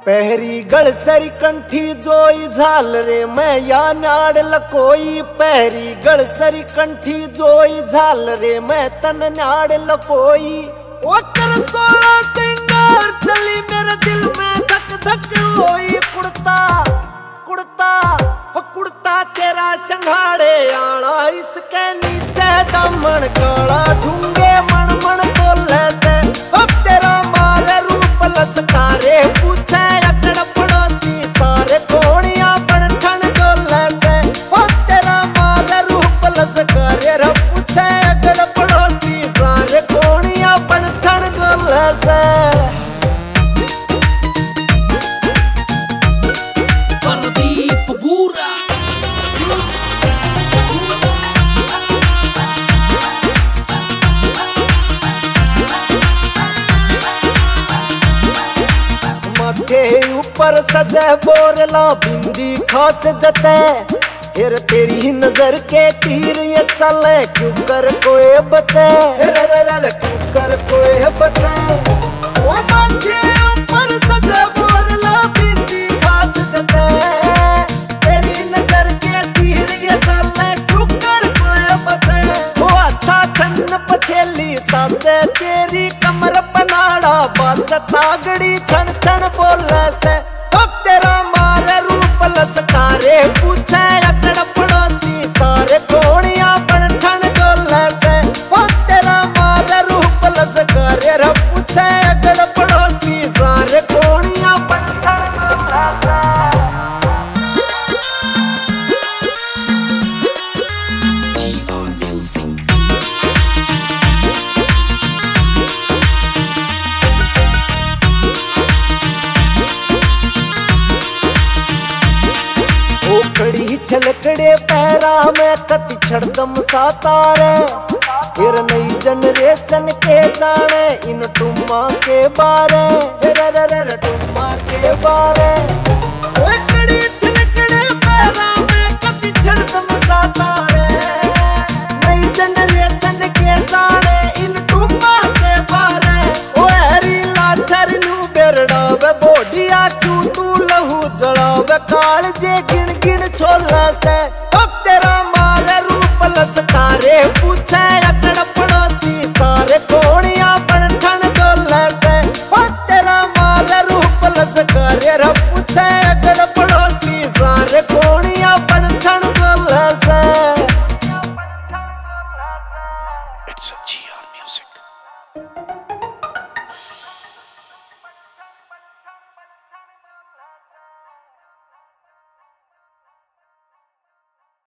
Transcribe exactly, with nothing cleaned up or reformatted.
पहरी गळसरी कंठी जोई झाल रे मैं या नाड़ लकोई। पहरी गळसरी कंठी जोई झाल रे मैं तन नाड़ लकोई। ओ कर सोला सिंगार चली मेरे दिल में धक धक होई। कुड़ता कुड़ता हो कुड़ता तेरा संघाड़े आला इसके नीचे दामन काला ढूंगे मन मन तोले से। हो तेरा मारे रूप लसकारे पूछे अकड़ पड़ोसी सारे कोणिया बन ठन डोले से। हो तेरा मारे रूप लसकारे रे पूछे अकड़ पड़ोसी सारे कोणिया बन ठन डोले से। के ऊपर सजे बोरला बिंदी खास जते। फिर तेरी नजर के तीर ये चले क्यों कर कोई बचे। क्यों कर कोई बचे। ओ मन के ऊपर सजे बोरला बिंदी खास जते। तेरी नजर के तीर ये चले क्यों कर कोई बचे। ओ अच्छा छन्न पछेली साथे तेरी कमर पनाड़ा बात तागड़ी छन छन बोले से। तो तेरा मारे रूप लसकारे पूछे अकड़ पड़ोसी सारे कोणिया बन ठन डोले से। ओ तेरा मारे रूप लसकारे रे पूछे अकड़ पड़ोसी सारे कोणिया बन ठन डोले से। खड़ी छलकड़े पैरा में कति छड़दम सातारे। फिर नई जनरेशन के जाने इन टुम्मा के बारे। रे रे रे टुम्मा के बारे। खड़ी छलकड़े पैरा में कति छड़दम सातारे। नई जनरेशन के जाने इन टुम्मा के बारे। ओ हरी लाठर नू बेरड़ावे बोडिया क्यों तू लहू जड़ावे काल जे गिन गिन छोला से। तो तेरा मारे रूप लसकारे पूछे अकड़ पड़ोसी सारे कोणिया बन ठन डोले से। ओ तेरा मारे रूप लसकारे रे पूछे अकड़ पड़ोसी सारे कोणिया बन ठन डोले से।